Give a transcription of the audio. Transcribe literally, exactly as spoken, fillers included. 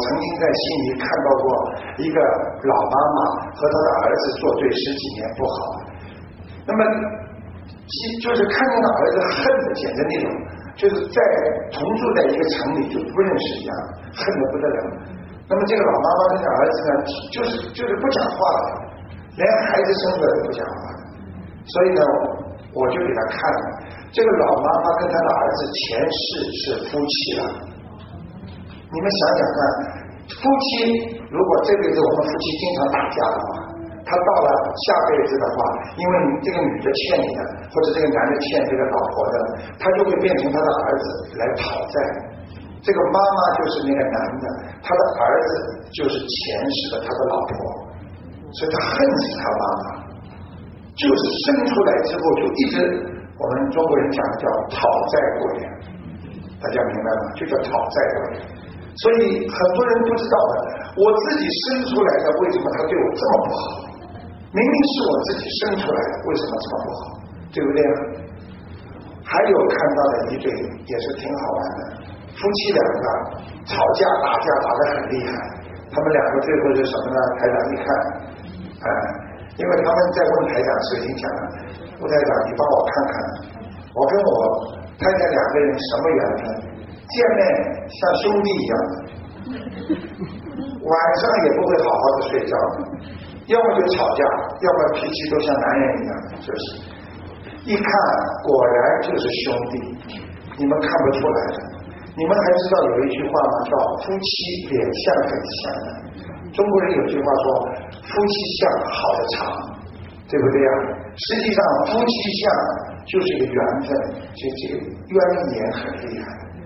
曾经在悉尼看到过一个老妈妈和她的儿子作对十几年不好，那么就是看见了儿子恨的简直那种，就是在同住在一个城里就不认识一样，恨得不得了。那么这个老妈妈跟这儿子呢，就是就是不讲话了，连孩子生出来都不讲话，所以呢，我就给他看了，这个老妈妈跟她的儿子前世是夫妻了。你们想想看，夫妻如果这辈子我们夫妻经常打架的话，他到了下辈子的话，因为这个女的欠你的，或者这个男的欠这个老婆的，他就会变成他的儿子来讨债。这个妈妈就是那个男的，他的儿子就是前世的他的老婆，所以他恨死他妈妈，就是生出来之后就一直，我们中国人讲叫讨债鬼，大家明白吗？就叫讨债鬼。所以很多人不知道的，我自己生出来的，为什么他对我这么不好？明明是我自己生出来的，为什么这么不好？对不对？还有看到的一对也是挺好玩的，夫妻两个吵架打架打得很厉害，他们两个最后是什么呢？台长一看，哎、呃，因为他们在问台长时已经讲了，吴台长你帮我看看，我跟我太太两个人什么缘分？见面像兄弟一样的，晚上也不会好好的睡觉，要么就吵架，要么脾气都像男人一样，就是。一看果然就是兄弟，你们看不出来的。你们还知道有一句话吗？叫夫妻脸相很像的。中国人有句话说，夫妻相好的长，对不对呀？实际上夫妻相就是一个缘分，这这个渊源很厉害。